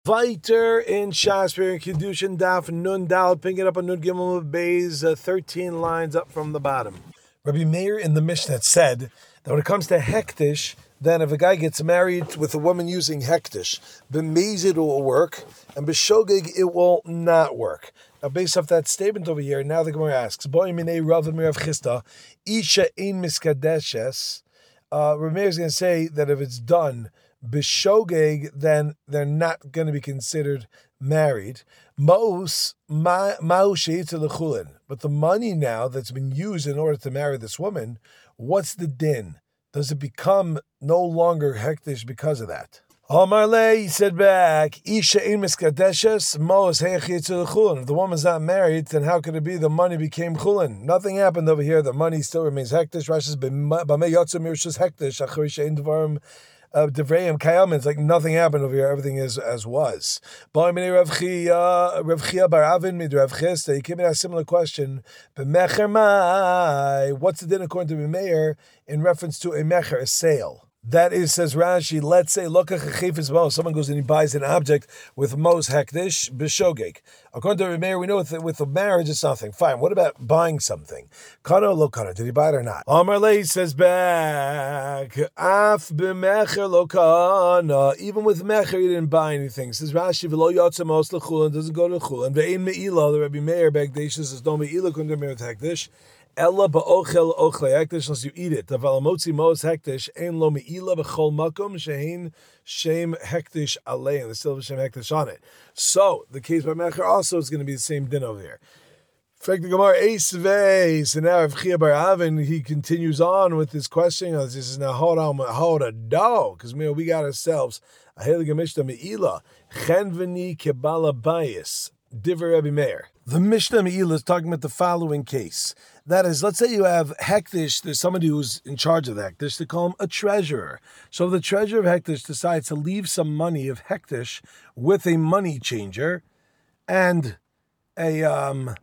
Weiter in Shasper and Kedushin Daf Nun Dal, picking it up on Nun Gimel Beis, 13 lines up from the bottom. Rabbi Meir in the Mishnah said that when it comes to hektish, then if a guy gets married with a woman using hektish, b'mezid it will work, and b'shogeg it will not work. Now, based off that statement over here, now the Gemara asks, Boy minei Rav Amir Chisda, Isha ein miskadeshes. Rabbi Meir is going to say that if it's done b'shogeg, then they're not going to be considered married. But the money now that's been used in order to marry this woman, what's the din? Does it become no longer hektish because of that? Amarle, he said back, Isha ein miskadeshes, Mos hechi to the chulin. If the woman's not married, then how could it be the money became chulin? Nothing happened over here. The money still remains hektish. Rashi's b'mei yotzim mirshus hektish, achari she'ein dvarim Devreim Kayam. It's like nothing happened over here. Everything is as was. Rav Chia bar Avin mid Rav Chisda. He came in a similar question. B'mecher mai. What's the din according to Meir in reference to a mecher, a sale? That is, says Rashi, let's say, someone goes and he buys an object with Mos Hektish, B'shogeg. According to Meir, we know with a marriage it's nothing. Fine, what about buying something? Kana lo kana, did he buy it or not? Amar Lei says back, Af b'mecher lo kana, even with mecher he didn't buy anything. Says Rashi, v'lo yotza Mos l'chulin, doesn't go to chulin. Ve'ein me'ila, the Rabbi Meir, Begdesh says, no me'ila kun demir hektish. Ella ba'ochel ochle hektish, unless you eat it. Aval motzi mos hektish ein lo me'ila b'chol makom shehin shem hektish alei, and there's still shem hektish on it. So the case by mecher also is going to be the same din over here. Fact the Gemara Eisvei. So now Rav Chia bar Avin, he continues on with this question. He says, now hold on, because we got ourselves a heilige Mishnah me'ila chen v'ni kebala bayis. Diver Rabbi Meir. The Mishnah Me'ila is talking about the following case. That is, let's say you have Hektish, there's somebody who's in charge of Hektish, they call him a treasurer. So the treasurer of Hektish decides to leave some money of Hektish with a money changer, and the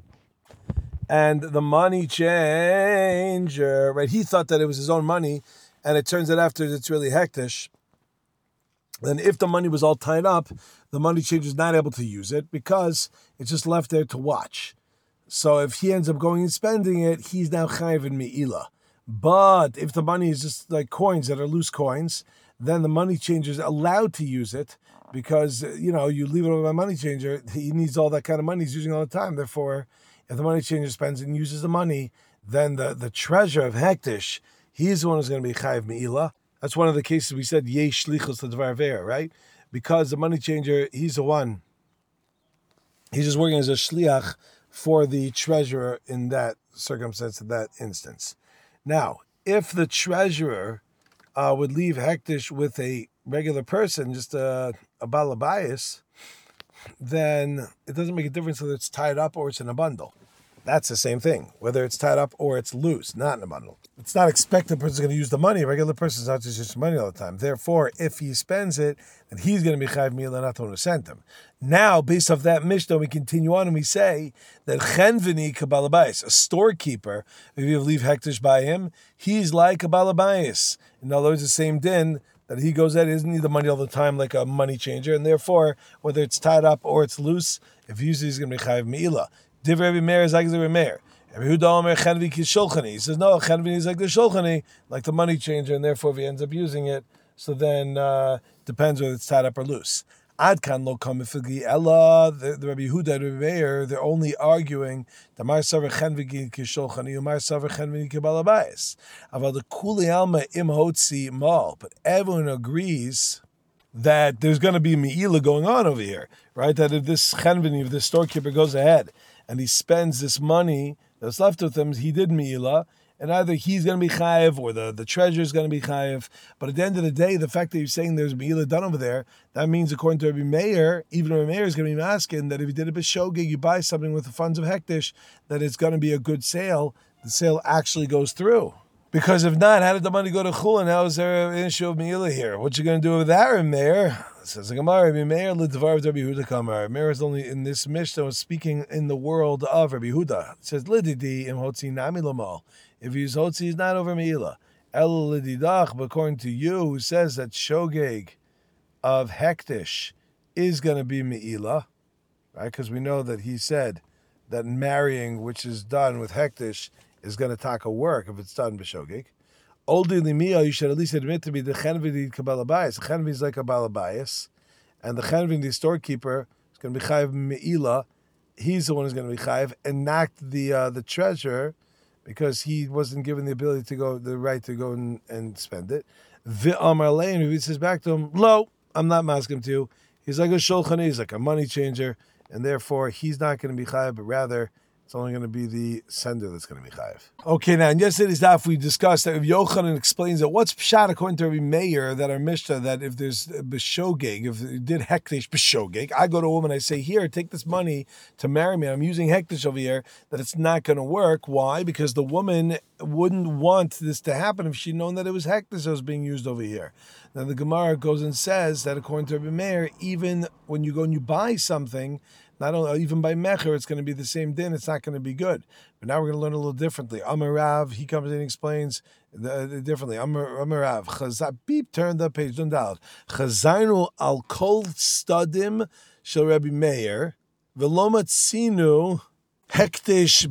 money changer, right, he thought that it was his own money, and it turns out after it's really Hektish. Then if the money was all tied up, the money changer is not able to use it because it's just left there to watch. So if he ends up going and spending it, he's now chayiv in me'ila. But if the money is just like coins that are loose coins, then the money changer is allowed to use it because, you leave it with a money changer, he needs all that kind of money he's using all the time. Therefore, if the money changer spends and uses the money, then the treasure of Hektish, he's the one who's going to be chayiv me'ila. That's one of the cases we said, yesh shlichus l'dvar ve'er, right? Because the money changer, he's the one. He's just working as a shliach for the treasurer in that circumstance, in that instance. Now, if the treasurer would leave hektish with a regular person, just a balabayas, then it doesn't make a difference whether it's tied up or it's in a bundle. That's the same thing, whether it's tied up or it's loose, not in a bundle. It's not expected the person's going to use the money. A regular person's not just using money all the time. Therefore, if he spends it, then he's going to be chayiv mi'ila, not the one who sent him. Now, based off that Mishnah, we continue on and we say that chen v'ni kabalabayis, a storekeeper, if you leave hektish by him, he's like a balabayis. In other words, the same din that he goes at, he doesn't need the money all the time like a money changer, and therefore, whether it's tied up or it's loose, if he uses it, he's going to be chayiv mi'ila. Div Rabbi Meir is like the Rabbi Meir. Rabbi Huda Omer Chenvi Kishulchani. He says, no, Chenvi is like the Shulchani, like the money changer, and therefore if he ends up using it, so then depends whether it's tied up or loose. Adkan lo kamifigi ella, the Rabbi Huda and Rabbi Meir, they're only arguing the Mar Savar Chenvi Kishulchani, and Mar Savar Chenvi Kibalabayis. About the Kuli Alma Im Hotzi Mal, but everyone agrees that there's going to be Me'ila going on over here, right? That if this Chenvini, if this storekeeper goes ahead and he spends this money that's left with him, he did Me'ila, and either he's going to be chayiv or the treasurer is going to be chayiv. But at the end of the day, the fact that you're saying there's Me'ila done over there, that means according to Rabbi Meir, even Rabbi Meir is going to be asking that if you did a b'shogeg, you buy something with the funds of Hektish, that it's going to be a good sale, the sale actually goes through. Because if not, how did the money go to Chulin? How is there an issue of Me'ila here? What you going to do with that, Rabbi Meir? Says the Gemara, Rabbi Meir l'dvar of Rabbi Huda kamar. Rabbi Meir is only in this Mishnah was speaking in the world of Rabbi Huda. It says lididi im hotzi nami lomal. If he's hotzi, he's not over Me'ila. El lididach, but according to you, who says that shogeg of hektish is going to be me'ila, right? Because we know that he said that marrying, which is done with hektish, is going to taka work if it's done b'shogeg. Oldi limia, you should at least admit to me the chenvi kabbalah bias. The chenvi is like a bias, and the chenvi, the storekeeper, is going to be chayiv me'ila. He's the one who's going to be chayiv, and knocked the treasurer because he wasn't given the ability to go, the right to go and spend it. V'amar lein, he says back to him, "Lo, I'm not masking to you." He's like a shulchan, he's like a money changer, and therefore he's not going to be chayiv, but rather it's only going to be the sender that's going to be chayiv. Okay, now in yesterday's daf we discussed that if Yochanan explains that what's pshat according to Rabbi Meir, that our Mishnah, that if there's b'shogeg, if you did hektish b'shogeg, I go to a woman, I say, here, take this money to marry me, I'm using hektish over here, that it's not going to work. Why? Because the woman wouldn't want this to happen if she'd known that it was hektish that was being used over here. Now the Gemara goes and says that according to Rabbi Meir, even when you go and you buy something, not only even by mecher, it's going to be the same din. It's not going to be good. But now we're going to learn a little differently. Amar Rav, he comes in and explains differently. Amar Rav, beep, turn the page. Don't doubt. Chazaynu al kol stadim shel Rabbi Meir v'lo matzinu hektish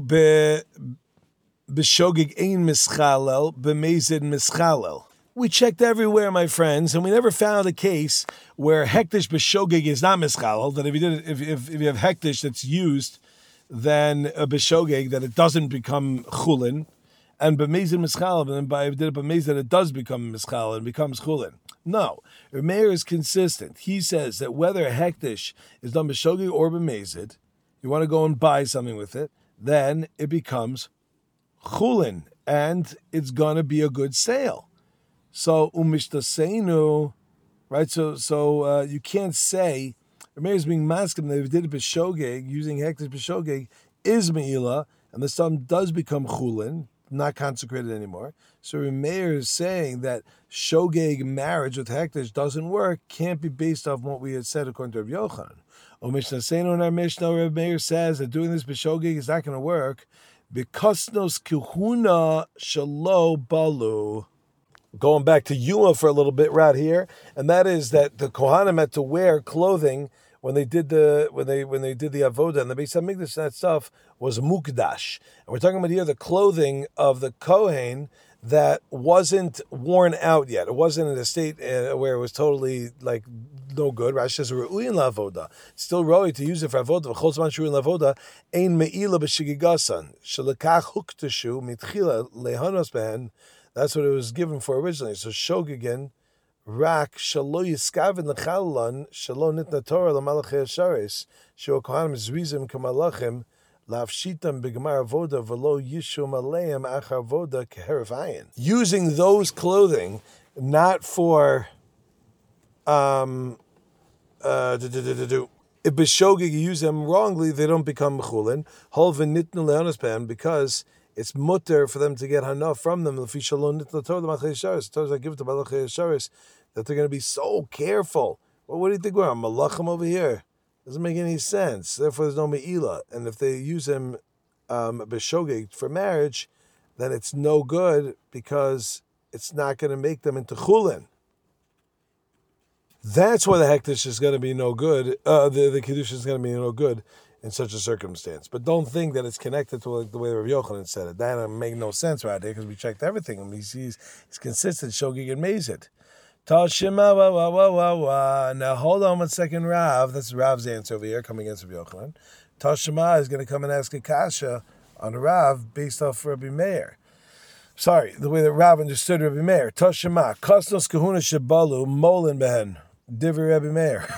b'shogeg ein mischalel b'mezid mischalel. We checked everywhere, my friends, and we never found a case where hektish b'shogeg is not mischalel. That if you have hektish that's used, then a b'shogeg that it doesn't become chulin, and b'mezid mischalel, and then by if you did it b'mezid it does become mischalel and becomes chulin. No, Reb Meir is consistent. He says that whether hektish is done b'shogeg or b'mezid, you want to go and buy something with it, then it becomes chulin, and it's gonna be a good sale. So umishtaseinu, right? So you can't say Rameir is being maskim that if you did it b'shogeg using hektish b'shogeg is meila, and the sum does become chulin, not consecrated anymore. So Rameir is saying that shogeg marriage with hektish doesn't work, can't be based off what we had said according to Rav Yochanan. Umishtaseinu in our Mishnah, Rav Meir says that doing this b'shogeg is not going to work because nos kuhuna shalo balu. Going back to Yuma for a little bit right here, and that is that the Kohanim had to wear clothing when they did the avoda and the Beis Hamikdash. That stuff was mukdash, and we're talking about here the clothing of the Kohen that wasn't worn out yet. It wasn't in a state where it was totally like no good. Rashi says ru'uyin la'avoda. It's still roi to use it for avoda. V'chol zman shu'uyin la'avoda ein me'ila b'shigigasan shelekach huktashu mitchila lehanos behen. That's what it was given for originally. So shogegen, rak shalo yiskaven lechalan shalo nitna Torah lamalachei hasharis sheo kohanim zrizim kamalachim lafshitam b'gemar avoda v'lo yishum aleim achar avoda keheref ayin. Using those clothing not for if b'shogeg you use them wrongly, they don't become mechulin. Hol v'nitna le'anaspan because it's mutter for them to get hana from them. The Torah I give it to Malachei Hasharis that they're going to be so careful. Well, what do you think we're on Malachim over here? Doesn't make any sense. Therefore, there's no me'ila. And if they use him b'shogeg for marriage, then it's no good because it's not going to make them into chulin. That's why the hektish is going to be no good. The kiddush is going to be no good in such a circumstance. But don't think that it's connected to like the way Rav Yochanan said it. That doesn't make no sense right there because we checked everything and he's consistent, shogeg and mazid. Tashima wa. Now hold on 1 second, Rav. That's Rav's answer over here coming against Rav Yochanan. Tashima is going to come and ask a kasha on Rav based off Rabbi Meir. Sorry, the way that Rav understood Rabbi Meir. Tashima, kosnos kahuna shabalu molin behen. Divi Rabbi Meir.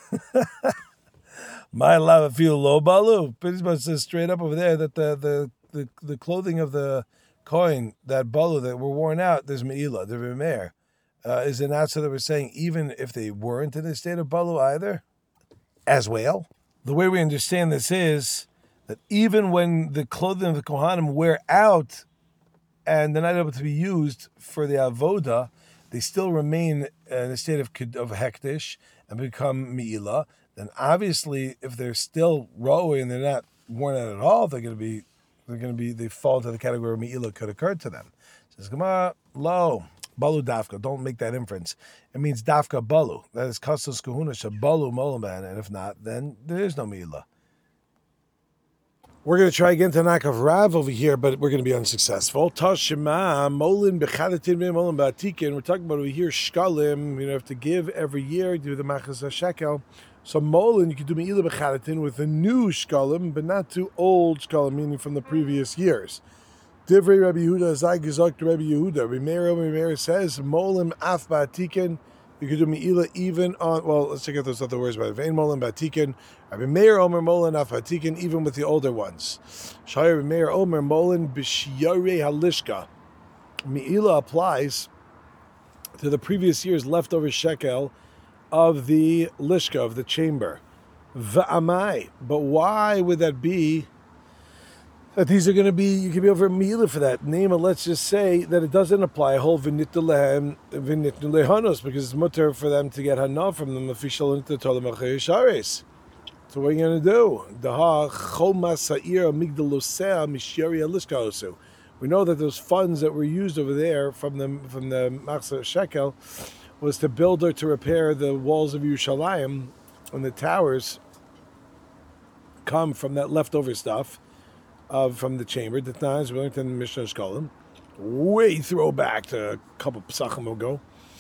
My lava feel low balu. Pretty much says straight up over there that the clothing of the Kohen, that balu that were worn out, there's meila, the Remeir. Is it not so that we're saying even if they weren't in a state of balu either, as well? The way we understand this is that even when the clothing of the Kohanim wear out and they're not able to be used for the avoda, they still remain in a state of hektish and become meila. Then obviously, if they're still rowing and they're not worn out at all, they fall into the category where meila could occur to them. Says Gemara, lo, Balu dafka. Don't make that inference. It means dafka balu. That is kasos kahuna shabalu molamban. And if not, then there is no meila. We're going to try again to knock off Rav over here, but we're going to be unsuccessful. Tashima molin bechadatin molin ba'atikin. We're talking about over here shkalim. You have to give every year, do the machas shekel. So molin, you can do meila bechadatin with a new shkalim, but not too old shkalim, meaning from the previous years. Divrei Rabbi Yehuda zay gezok to Rabbi Yehuda. Meir says molin af ba'atikin. You could do meila even on, well, let's check out those other words. Vein molin ba'atikin. Rabbi Meir Omer molin af ba'atikin, even with the older ones. Shai Rabbi Meir Omer molin b'shiyarei halishka. Meila applies to the previous year's leftover shekel of the lishka, of the chamber. V'amai. But why would that be? That these are going to be, you can be over meila for that. Nema, let's just say that it doesn't apply a whole v'nitnu lehanos, because it's mutter for them to get hana from them. Official into tolam achayish. So what are you going to do? Daha choma sa'ir amigdalosea mishyari alishka. We know that those funds that were used over there from the machzor shekel was to build or to repair the walls of Yerushalayim, and the towers come from that leftover stuff. From the chamber, the times we learned in the Mishnah Shkolim, way throwback to a couple of Pesachim ago.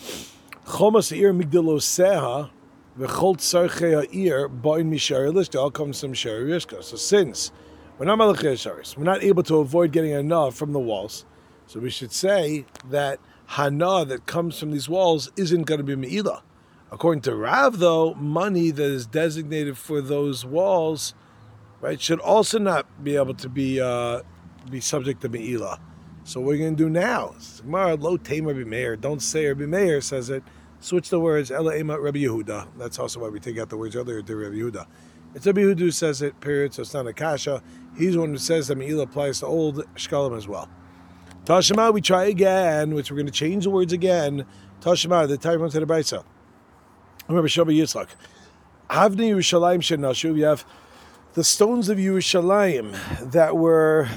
Chomas eir migdaloseha v'chol tzarchei ha'ir ba'in mishari lishka, all comes from shari rishka. So since we're not malachei sharis, we're not able to avoid getting hana from the walls, so we should say that hana that comes from these walls isn't going to be me'ilah. According to Rav, though, money that is designated for those walls, right, should also not be able to be subject to me'ilah. So what are you going to do now? Gemara, lo teim Rabbi Meir. Don't say Rabbi Meir says it. Switch the words, ela ema Rabbi Yehuda. That's also why we take out the words earlier to Rabbi Yehuda. It's Rabbi Yehuda who says it, period, so it's not a kasha. He's the one who says that me'ilah applies to old shkalim as well. Tashema, we try again, which we're going to change the words again. Tashema, the time to the Baisa. Remember, Shabbat Yitzchak. Havni Yerushalayim shenashu, we have the stones of Yerushalayim that were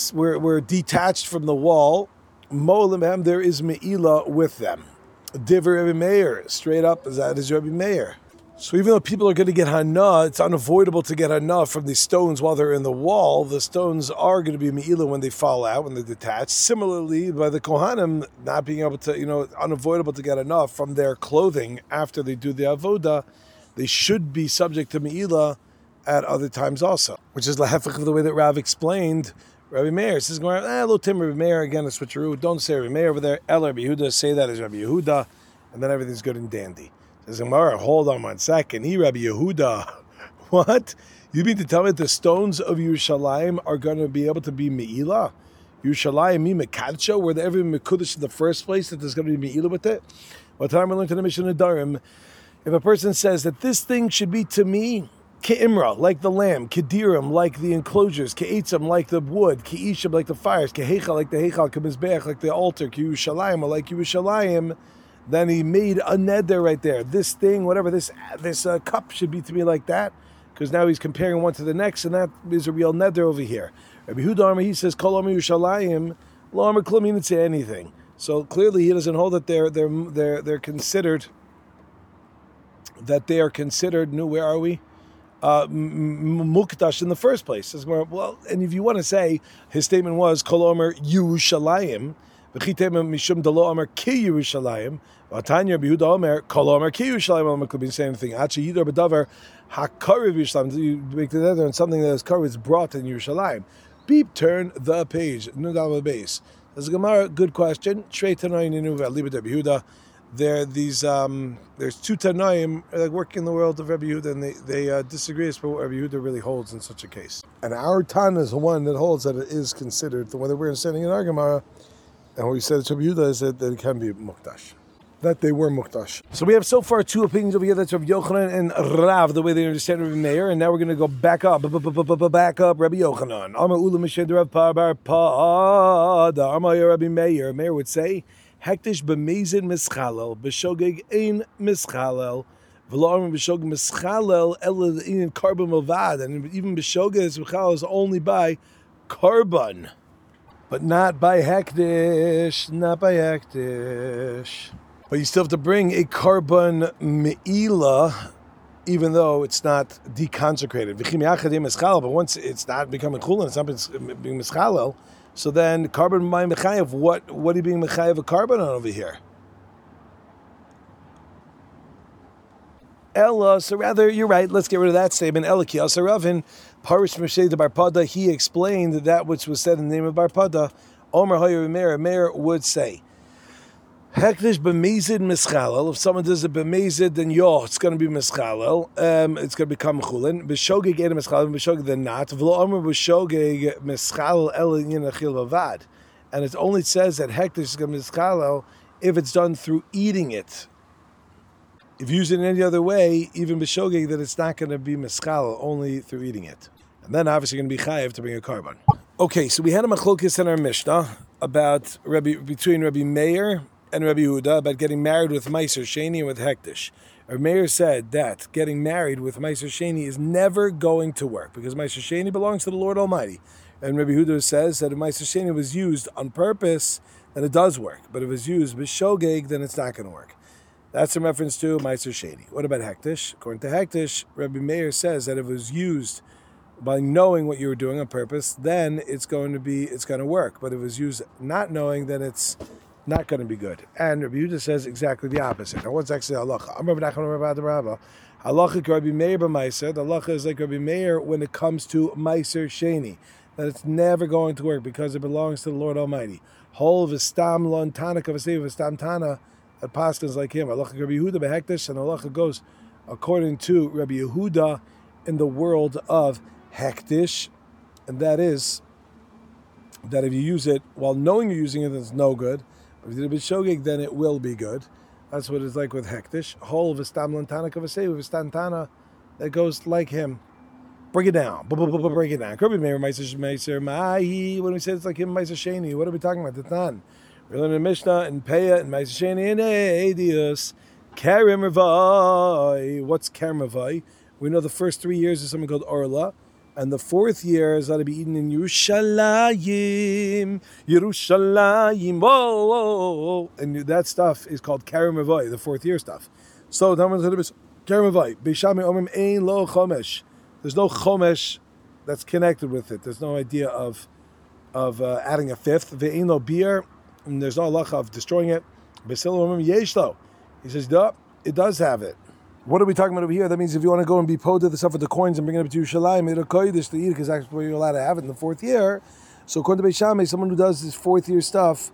detached from the wall. Mo'lemem, there is me'ilah with them. Divrei Rabbi Meir, straight up, that is Rabbi Meir. So even though people are going to get hana, it's unavoidable to get hana from these stones while they're in the wall. The stones are going to be me'ilah when they fall out, when they're detached. Similarly, by the Kohanim not being able to, unavoidable to get hana from their clothing after they do the avoda, they should be subject to me'ilah at other times also, which is lahefach of the way that Rav explained Rabbi Meir. Says, lo tim Rabbi Meir, again a switcheroo, don't say Rabbi Meir over there, El Rabbi Yehuda, say that as Rabbi Yehuda, and then everything's good and dandy. Says Gemara, hold on 1 second, he Rabbi Yehuda, what? You mean to tell me that the stones of Yerushalayim are going to be able to be me'ilah? Yerushalayim mi mekadsha, where they're ever mekudesh in the first place, that there's going to be me'ilah with it? What time we learned in the Mishnah Darim, if a person says that this thing should be to me, Ke'imra, like the lamb, Kedirim, like the enclosures, Ke'etzim, like the wood, Ke'ishim, like the fires, Ke'hecha, like the Heichal, Ke'mizbeach, like the altar, Ke'Yerushalayim, or like Yerushalayim, then he made a neder right there. This thing, whatever, this cup should be to me like that, because now he's comparing one to the next, and that is a real neder over here. Rabbi Yehuda, he says, Kol Omer Yerushalayim, Lo Omer Klum, he didn't say anything. So clearly he doesn't hold that they're considered, where are we? Mukdash in the first place. Well, and if you want to say his statement was Kol Omer Yerushalayim, v'chitem mishum dalo Omer ki Yerushalayim, v'atanya Rabbi Yehuda Omer Kol Omer ki Yerushalayim. Omer could be saying anything. Achi yidor b'davar hakariv Yerushalayim. You make the nether on something that is karev is brought in Yerushalayim. Beep, turn the page. Nudal base. There's a Gemara. Good question. Shrei Tanayin Ninu v'alibet Rabbi Yehuda. There's two Tanaim that work in the world of Rabbi Yehuda, and they disagree as to what Rabbi Yehuda really holds in such a case. And our Tana is the one that holds that it is considered, the one that we're standing in our Gemara, and what we said to Rabbi Yehuda is that it can be Mukdash, that they were Mukdash. So we have so far two opinions over here, that's Rabbi Yochanan and Rav, the way they understand Rabbi Meir, and now we're going to go back up, Rabbi Yochanan. Amar Ula Mished Rav Parbar Pada, Amar Rabbi Meir. Meir would say, Hektish b'mezid mischalel, b'shogeg ein mischalel, v'lo b'shogeg mischalel ela in carbon milvad, and even b'shogeg mischalel is only by carbon. but not by hektish, not by hektish. But you still have to bring a carbon me'ila, even though it's not deconsecrated. But once it's not becoming chulin, it's not being mischalel, so then carbon mayim mechayev, what are you being mechayev a carbon on over here? Ella, so rather, you're right, let's get rid of that statement. Ella ki asaravin, parish mesheh de Barpada, he explained that which was said in the name of Barpada. Omer Hoyer Meir would say, Hektish b'mezid mischalel. If someone does a b'mezid, then it's going to be mischalel. It's going to become chulin. B'shogeg eda mischalel, b'shogeg then not. V'lo omer b'shogeg mischalel el yinachil bavad. And it only says that hektish is going to be mischalel if it's done through eating it. If you use it in any other way, even b'shogeg, that it's not going to be mischalel, only through eating it. And then obviously going to be chayev to bring a carbon. Okay, so we had a machlokes in our Mishnah about between Rabbi Meir and Rabbi Yehuda about getting married with Meiser Sheni and with Hektish. Rabbi Meir said that getting married with Meiser Sheni is never going to work because Meiser Sheni belongs to the Lord Almighty. And Rabbi Yehuda says that if Meiser Sheni was used on purpose, then it does work. But if it's used b'shogeg, then it's not going to work. That's in reference to Meiser Sheni. What about Hektish? According to Hektish, Rabbi Meir says that if it was used by knowing what you were doing on purpose, then it's going to work. But if it was used not knowing, then it's not going to be good. And Rabbi Yehuda says exactly the opposite. Now, what's actually halacha? I'm Rabbi Nachman Rabbi Rabba. Halacha Rabbi Meir b'Meiser. The halacha is like Rabbi Meir when it comes to Meiser Sheni, that it's never going to work because it belongs to the Lord Almighty. Hol v'stam lon tana kavasei v'stam tana. That passes like him. Halacha Rabbi Yehuda b'Hektish, and halacha goes according to Rabbi Yehuda in the world of Hektish, and that is that if you use it while knowing you're using it, it's no good. If you did a b'shogeg, then it will be good. That's what it's like with Hektish. Hol v'stam lantana kavasei v'stantana, that goes like him. Break it down. Break it down. Rabbi Meir Meiser Mahi. When we say it's like him Meiser Sheni, what are we talking about? Tatan. We learn in Mishnah and Peah and Meiser Sheni and Edius. Karim Ravai. What's Karim Ravai? We know the first 3 years is something called Orla. And the 4th year is going to be eaten in Yerushalayim. Whoa. And that stuff is called Karim Ravai, the 4th year stuff. So, Karim Ravai. Beishami Omrim Ein Lo Chomesh. There's no Chomesh that's connected with it. There's no idea of adding a 5th. Ve'ein Lo Beer. And there's no halacha of destroying it. Beisil Omrim Yesh Lo. He says, it does have it. What are we talking about over here? That means if you want to go and be poded the stuff with the coins and bring it up to Yerushalayim, it'll kodesh to eat it because that's where you're allowed to have it in the 4th year. So according to Beis Shammai, someone who does this 4th year stuff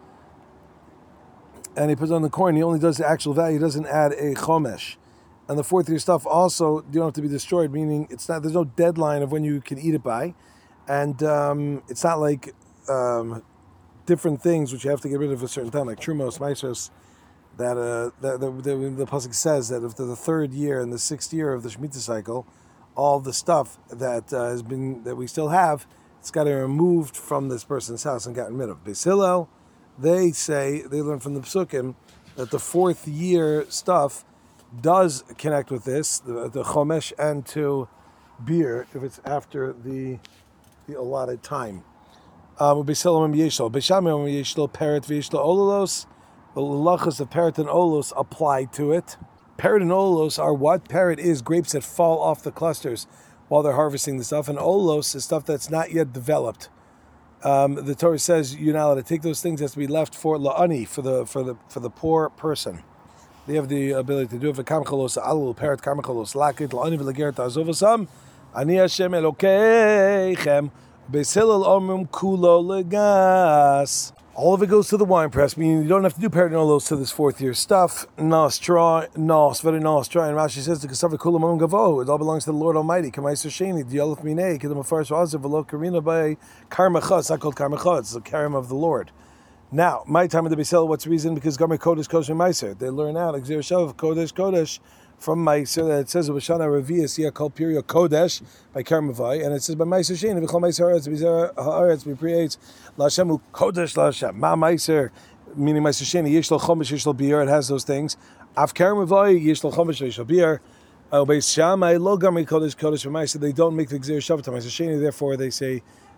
and he puts on the coin, he only does the actual value, he doesn't add a chomesh. And the 4th year stuff also, you don't have to be destroyed, meaning there's no deadline of when you can eat it by. And it's not like different things which you have to get rid of a certain time, like Trumos, Meisos, that the pasuk says that if the 3rd year and the 6th year of the Shemitah cycle, all the stuff that that we still have, it's got to be removed from this person's house and gotten rid of. Beis Hillel, they learn from the Psukim that the 4th year stuff does connect with this, the Chomesh and to beer, if it's after the allotted time. Beis Hillel Yeshlo, Beis Shammai Yeshlo Peret v'Yeshlo Olalos. The halachas of Peret and Olos apply to it. Peret and Olos are what? Peret is grapes that fall off the clusters while they're harvesting the stuff, and Olos is stuff that's not yet developed. The Torah says you're not allowed to take those things. That's to be left for la'ani, for the poor person. They have the ability to do it. V'kamchalos alul Peret kamchalos lakit la'ani v'legeret azovasam ani Hashem Elokeichem Beis Hillel omrim kulo legas. All of it goes to the wine press, meaning you don't have to do Peret and Olos to this 4th year stuff. Nos, very nos, try. And Rashi says, it all belongs to the Lord Almighty. Kamaiser Sheni, Diolef Minei, Kedem Afarish Azav, Velo Karina by Karmachas, I called Karmachas, it's the Karim of the Lord. Now, my time of the Beis Hillel, what's the reason? Because Gomer Kodesh Kodesh and Meiser. They learn out, Exer Shav, Kodesh, from Meiser, that it says, Vashana Revius, Yakal Piria Kodesh, by Karmavai, and it says, by Meiser Sheni, Vichal Meiser Haaretz, B'Prietz, Lashemu Kodesh Lashem, Ma Meiser, meaning Meiser Sheni, Yesh Lo Chomesh, Yesh Lo Beer, it has those things. Av Karmavai, Yesh Lo Chomesh, Yesh Lo Beer, Beis Shammai, Lo Gomer Kodesh, Kodesh, from Meiser, they don't make the Exer Shav to Meiser Sheni, therefore they say,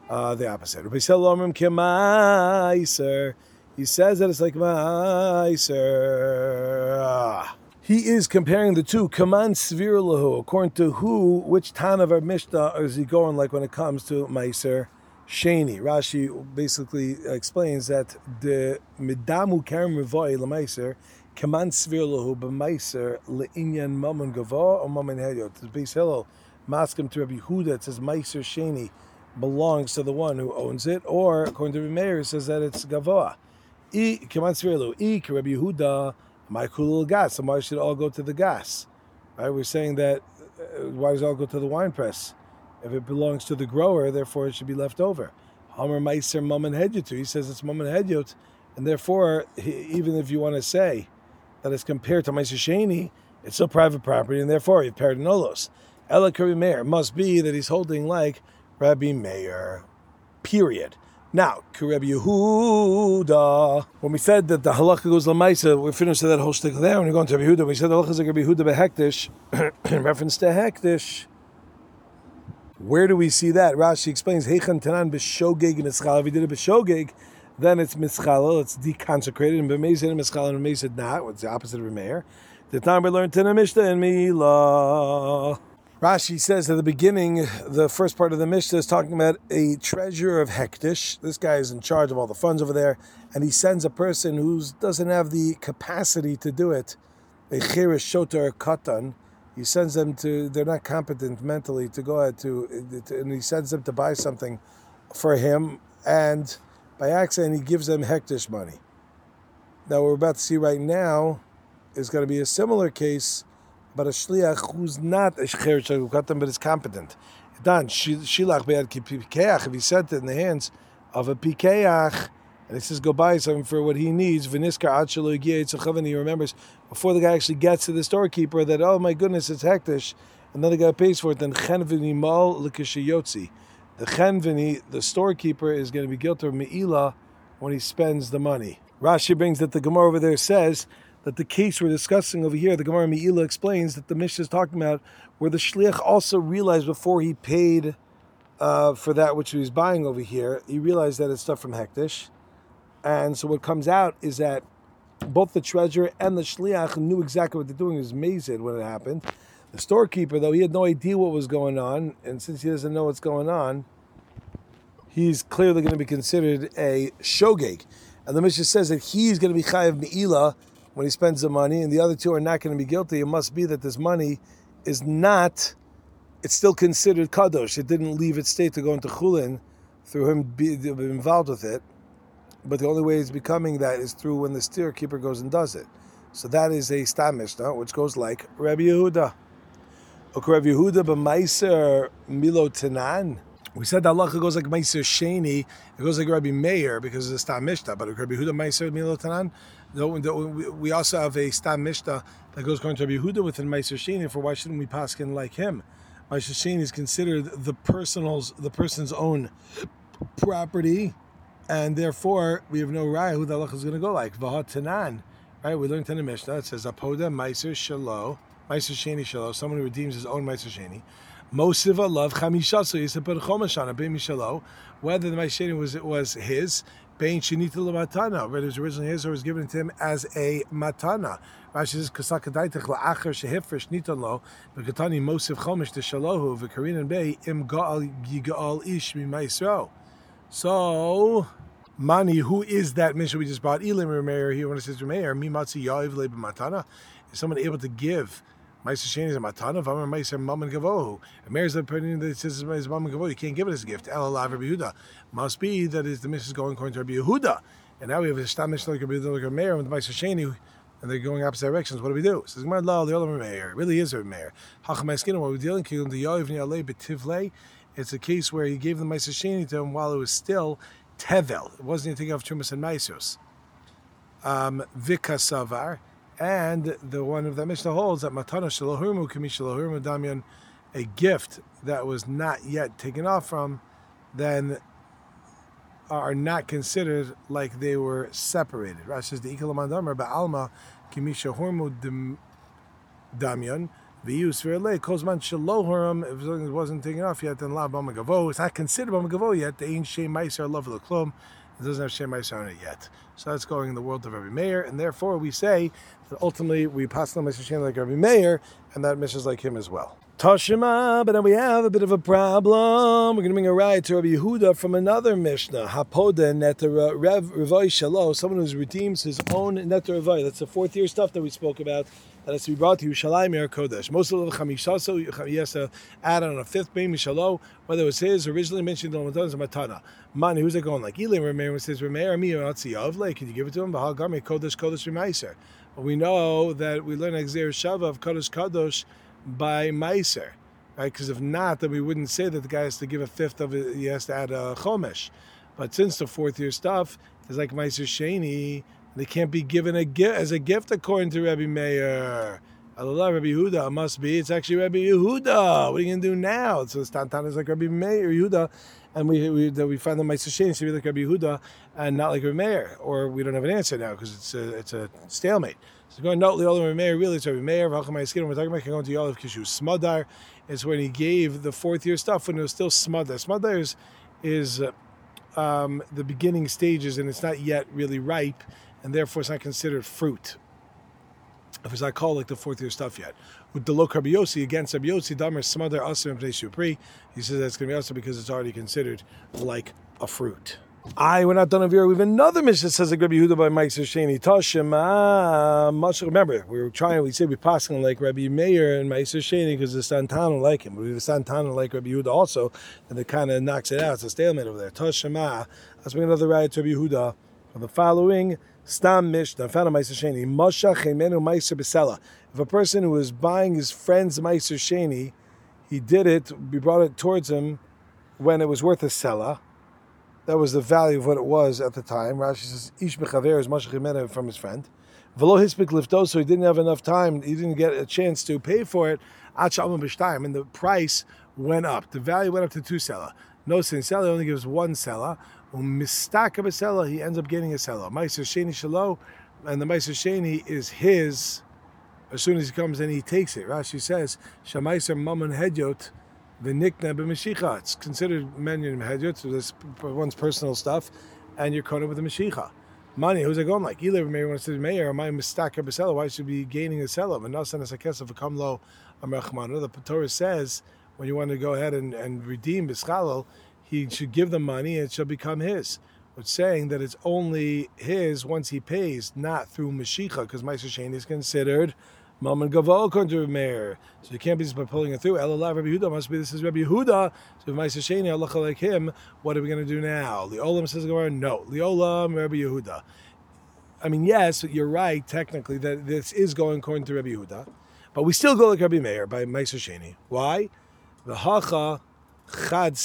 The opposite. Rabbi Yisrael Omrim Kemaiser. He says that it's like Maiser. He is comparing the two. Kaman Svir Lahu. According to who, which Tan of our Mishnah is he going like when it comes to Maiser Sheni? Rashi basically explains that the Midamu Karim Revoi Lamaiser Kaman Svir Lahu B'Maiser Le'inyan Mammon Gavo or Mammon Heyot. It's Beis Hillel Maskim to Rabbi Yehuda. It says Maiser Sheni belongs to the one who owns it, or according to Rabbi Meir, it says that it's Gavoa. Kaman Svir Lahu. Rabbi Yehuda. My cool little gas. So why should it all go to the gas? Right? We're saying that why does it all go to the wine press? If it belongs to the grower, therefore it should be left over. Hamar Meiser Mammon Hedyot. He says it's Mammon Hedyot, and therefore, even if you want to say that it's compared to Meiser Sheni, it's still private property, and therefore you've paired nolos. Ela Rabbi Meir must be that he's holding like Rabbi Meir. Period. Now, Rabbi Yehuda, when we said that the halacha goes l'maisa, we finished that whole shtick there. When we go into Rabbi Yehuda, we said the halacha is like Rabbi Yehuda behektish, in reference to hektish. Where do we see that? Rashi explains, Heichan tanan b'shogeg mischal. If he did it b'shogeg, then it's mischal, it's deconsecrated, and b'meizid and mischal, and b'meizid not. What's the opposite of Meir? The time we learned Tana Mishnah and Milah. Rashi says at the beginning, the first part of the Mishnah is talking about a treasurer of Hektish. This guy is in charge of all the funds over there, and he sends a person who doesn't have the capacity to do it, a Chirish Shoter Katan. He sends them to, they're not competent mentally to go ahead and he sends them to buy something for him, and by accident he gives them Hektish money. Now what we're about to see right now is going to be a similar case, but a shliach who's not a shcher katan but is competent. Dan shilach be'ad pikeach. If he sent it in the hands of a pikeach, and he says go buy something for what he needs, v'niskar ad shelo yigiyah etzachav, and he remembers before the guy actually gets to the storekeeper that oh my goodness it's hektish, and then the guy pays for it. Then chenvini mal l'kishayotzi. The chenvini, the storekeeper, is going to be guilty of me'ilah when he spends the money. Rashi brings that the Gemara over there says that the case we're discussing over here, the Gemara Me'ilah explains that the Mishnah is talking about where the shliach also realized before he paid for that which he was buying over here, he realized that it's stuff from Hektish. And so what comes out is that both the treasurer and the shliach knew exactly what they're doing. It was mazed when it happened. The storekeeper, though, he had no idea what was going on, and since he doesn't know what's going on, he's clearly going to be considered a shogeg. And the Mishnah says that he's going to be chayav Me'ilah when he spends the money, and the other two are not going to be guilty. It must be that this money is not, it's still considered kadosh. It didn't leave its state to go into chulin through him being involved with it. But the only way it's becoming that is through when the storekeeper goes and does it. So that is a stam mishnah, which goes like Rabbi Yehuda. Okay, Rabbi Yehuda b'maiser milo tanan. We said that halacha goes like Meiser Sheni. It goes like Rabbi Meir because it's a stam mishnah. But Rabbi Yehuda Meiser milo tanan. We also have a stam mishnah that goes according to Rabbi Yehuda within Meiser Sheni. For why shouldn't we paskin like him? Meiser Sheni is considered the person's own property, and therefore we have no raya who the halacha is going to go like. V'ha tanan, right? We learned in the mishnah. It says apoda Meiser Shelo, Meiser Sheni Shelo, someone who redeems his own Meiser Sheni. Mosiv alav chamisha, so he said put a chomash on it, bein mishalo, whether the Meiser Sheni was his. Bein shenita lematana, whether it was originally his or was given to him as a matana. Rashi says kasakadaitich la'acher shehifresh nitan lo, v'katani mosiv chomish deshalahu v'karinan bei im ga'al yigal ish mimaisro. So mani, who is that Mishnah we just brought? Elim Remeir here when it says Remeir mimatzi ya'iv le b'matana. Is someone able to give Meiser Sheni is a matana? V'amar Meiser Mammon Gavohu. Meir is the opinion that it says it's Mammon Gavohu. You can't give it as a gift. El Alav Rabbi Yehuda. Must be that is the Mishnah is going according to Rabbi Yehuda. And now we have a stam Mishnah like Rabbi Yehuda, like Meir, with Meiser Sheni, and they're going opposite directions. What do we do? It says Gemara La the Olam Meir. It really is Rabbi Meir. Hacham Eskin. What we're dealing with the Ya'iv Ni'alei B'Tivlei. It's a case where he gave the Meiser Sheni to him while it was still Tevel. It wasn't even taking off Trumas and Meisos. Vikasavar. And the one of the Mishnah holds that matana shalohurmu kami shalohurmu damyan, a gift that was not yet taken off from, then are not considered like they were separated. Rashi says the ikalamandamar ba'alma kami shahurmu damyan V'yus v'relei kozman shalohurim. If it wasn't taken off yet, then la b'magavo. It's not considered b'magavo yet. The ain't shem meiser love of the klum. It doesn't have shem meiser on it yet. So that's going in the world of Rabbi Meir, and therefore we say that ultimately we pass on Meiser Sheni like Rabbi Meir, and that Mishnah is like him as well. Tashima, but then we have a bit of a problem. We're going to bring a ride to Rabbi Yehuda from another Mishnah. Hapoda neter rev revoi shalo, someone who redeems his own neter revoi. That's the 4th year stuff that we spoke about. That has to be brought to Yerushalayim Yer Kodesh. Most of the chamishaso, he has to add on a 5th bein mishalo, whether it was his originally mentioned in the matana. Man, who's it going like? Elim Remeir says Remeir mi atziyav like. Can you give it to him? Bahal gami Kodesh Kodesh Remeiser. But we know that we learn Exer Shava of Kodesh Kadosh by Meiser, right? Because if not, then we wouldn't say that the guy has to give a 5th of it. He has to add a chomesh. But since the 4th year stuff is like Meiser Sheni, they can't be given as a gift according to Rabbi Meir. Allah, Rabbi Yehuda, it must be. It's actually Rabbi Yehuda. What are you going to do now? So the Stantan is like Rabbi Meir, Yehuda, and we find the Meiser Sheni to be like Rabbi Yehuda and not like Rabbi Meir. Or we don't have an answer now because it's a stalemate. So going no, Rabbi Meir, really it's Rabbi Meir. We're talking about going to Yolav Kishu Smadar. It's when he gave the 4th year stuff when it was still Smadar. Smadar is the beginning stages and it's not yet really ripe, and therefore it's not considered fruit. If it's not called like the 4th year stuff yet. With the Lok Rabbi Yossi, against Rabbi Yossi, Damer Smadar Asim Pnei Shupri, he says that's going to be also because it's already considered like a fruit. We're not done over here. We have another Mishnah that says like Rabbi Yehuda by Meiser Sheni. Tashima, remember, we said we passing like Rabbi Meir and Meiser Sheni because the Santana like him. But we have a Santana like Rabbi Yehuda also, and it kind of knocks it out. It's a stalemate over there. Tashima, let's bring another right to Rabbi Yehuda for the following. Stam Mishnah, found a Meiser Sheni. Mosha Chemenu Meiser Besela. If a person who was buying his friend's Meiser Sheni, he brought it towards him when it was worth a sela. That was the value of what it was at the time. Rashi says, Ish Mechaver is Moshe Chemenu from his friend. V'lo hispik lifto, so he didn't have enough time, he didn't get a chance to pay for it. Achal b'shtayim, and the price went up. The value went up to 2 sela. No sin sela only gives 1 sela. Mistaka b'sela, he ends up getting a sela. Meiser Sheni shalo, and the Meiser Sheni is his. As soon as he comes in, he takes it. Rashi says, Shamaiser Mammon Hedyot, the Nikna b'Mashicha. It's considered Menyon Hedyot, so this one's personal stuff, and you're caught up with the Mashicha. Money, who's it going like? You live in Meir, wants to be Meir, am I Mistaka b'sela? Why should be gaining a sela? Manasan as a kesef v'kam lo amrachman. The Torah says, when you want to go ahead and redeem b'schalo, he should give the money and it shall become his. It's saying that it's only his once he pays, not through Mashicha, because Meiser Sheni is considered Mammon Gavol according to Meir. So you can't be just by pulling it through. Elah Rabbi Yehuda must be, this is Rabbi Yehuda. So if Meiser Sheni, Allah like him, what are we going to do now? Leolam says, no. Leolam, Rabbi Yehuda. I mean, yes, you're right, technically, that this is going according to Rabbi Yehuda. But we still go like Rabbi Meir by Meiser Sheni. Why? The Hacha Chad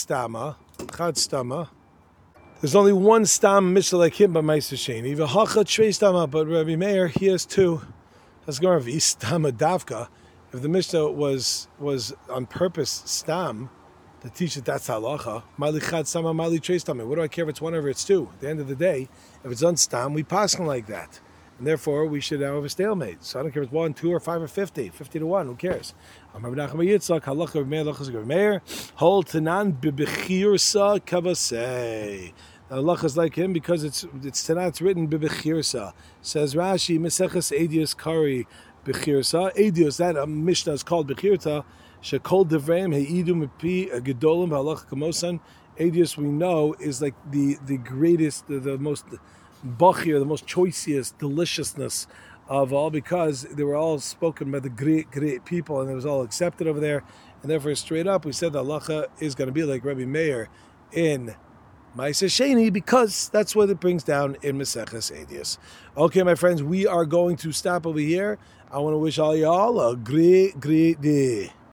Stama. There's only one stam Mishnah like him by Meiser Sheni. V'hacha Trei Stama, but Rabbi Meir, he has 2. Let's go over Stama Davka. If the Mishnah was on purpose stam to teach that that's halacha, Mali Chad Stama, Mali Trei Stama. What do I care if it's 1 or it's 2? At the end of the day, if it's on stam, we pass them like that. And therefore, we should now have a stalemate. So I don't care if it's 1, 2, or 5, or 50. 50 to 1, who cares? Hold Tanan b'bechirsa kavasei. The halacha is like him because it's Tanan, it's written b'bechirsa. Says Rashi, Meseches Edius Kari b'chirsa. Edius, that Mishnah is called b'chirta. Shekol devreim heidu mipi gedolim halacha kamosan. Edius, we know, is like the greatest, the most bachir, the most choicest deliciousness of all, because they were all spoken by the great people, and it was all accepted over there. And therefore, straight up, we said the halacha is going to be like Rabbi Meir in Meiser Sheni, because that's what it brings down in Meseches Edius. Okay, my friends, we are going to stop over here. I want to wish all y'all a great day.